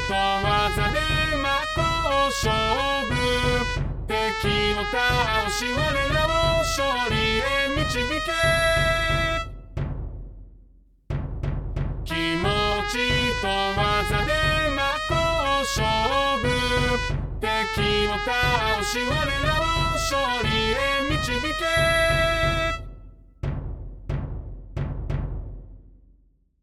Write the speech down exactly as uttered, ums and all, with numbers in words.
と技で真っ向勝負。敵を倒し我らを勝利へ導け。気持ちと技で真っ向勝負。敵を倒し我らを勝利へ導け。